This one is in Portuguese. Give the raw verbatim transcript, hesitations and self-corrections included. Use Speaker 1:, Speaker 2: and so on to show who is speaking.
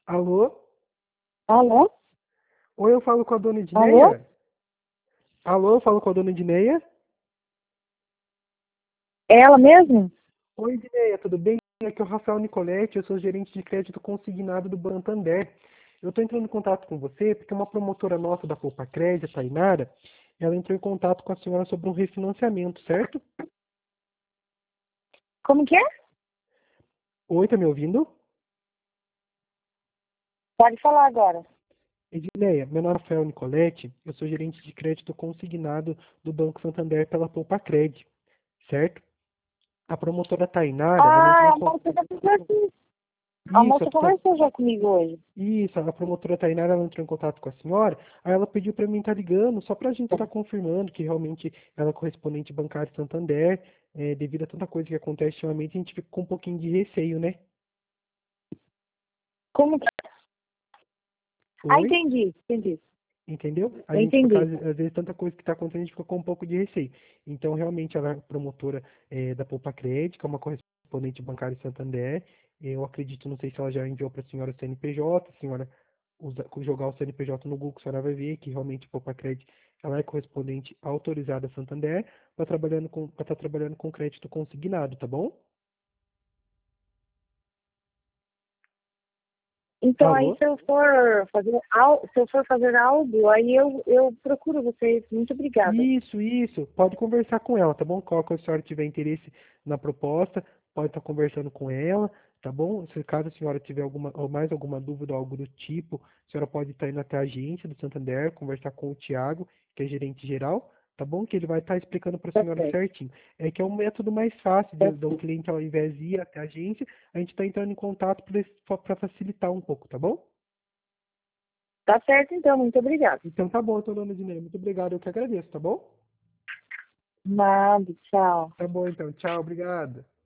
Speaker 1: Alô?
Speaker 2: Alô?
Speaker 1: Oi, eu falo com a dona
Speaker 2: Alô?
Speaker 1: Edneia? Alô, eu falo com a dona Edneia?
Speaker 2: É ela mesmo?
Speaker 1: Oi, Edneia, tudo bem? Aqui é o Rafael Nicoletti, eu sou gerente de crédito consignado do Banco Santander. Eu estou entrando em contato com você porque uma promotora nossa da Poupa Crédito, a Tainara, ela entrou em contato com a senhora sobre um refinanciamento, certo?
Speaker 2: Como que é?
Speaker 1: Oi, tá me ouvindo?
Speaker 2: Pode falar agora.
Speaker 1: Edneia, meu nome é Rafael Nicoletti, eu sou gerente de crédito consignado do Banco Santander pela Poupa Crédito, certo? A promotora Tainara, ela entrou
Speaker 2: Ah,
Speaker 1: em
Speaker 2: a moça
Speaker 1: contato.
Speaker 2: já conversou. A
Speaker 1: Isso,
Speaker 2: moça
Speaker 1: a
Speaker 2: conversou já comigo hoje.
Speaker 1: Isso, a promotora Tainara ela entrou em contato com a senhora, aí ela pediu para mim estar ligando, só para a gente estar confirmando que realmente ela é correspondente bancária Santander, é, devido a tanta coisa que acontece ultimamente, a gente fica com um pouquinho de receio, né?
Speaker 2: Como que... Ah,
Speaker 1: Oi?
Speaker 2: entendi, entendi.
Speaker 1: Entendeu? A
Speaker 2: Eu
Speaker 1: gente, por
Speaker 2: entendi.
Speaker 1: causa, às vezes, tanta coisa que está acontecendo, a gente fica com um pouco de receio. Então, realmente, ela é promotora é, da Poupa Crédito, que é uma correspondente bancária Santander. Eu acredito, não sei se ela já enviou para a senhora o C N P J, a senhora usa, jogar o C N P J no Google, a senhora vai ver que realmente a Poupa Crédito ela é correspondente autorizada Santander para trabalhando com, para estar trabalhando com crédito consignado, tá bom?
Speaker 2: Então aí
Speaker 1: Alô?
Speaker 2: se eu for fazer al... se eu for fazer algo, aí eu, eu procuro vocês. Muito obrigada.
Speaker 1: Isso, isso. Pode conversar com ela, tá bom? Qual que a senhora tiver interesse na proposta, pode estar conversando com ela, tá bom? Se caso a senhora tiver alguma ou mais alguma dúvida ou algo do tipo, a senhora pode estar indo até a agência do Santander, conversar com o Tiago, que é gerente geral, tá bom? Que ele vai estar explicando para a
Speaker 2: Tá
Speaker 1: senhora
Speaker 2: certo.
Speaker 1: certinho. É que é um método mais fácil
Speaker 2: Tá
Speaker 1: de, de um
Speaker 2: certo.
Speaker 1: cliente, ao invés de ir até a agência, a gente está entrando em contato para facilitar um pouco, tá bom?
Speaker 2: Tá certo, então. Muito obrigada.
Speaker 1: Então tá bom, então, dona Dinei. Muito obrigado, eu que agradeço, tá bom?
Speaker 2: Nada, tchau.
Speaker 1: Tá bom, então. Tchau, obrigado.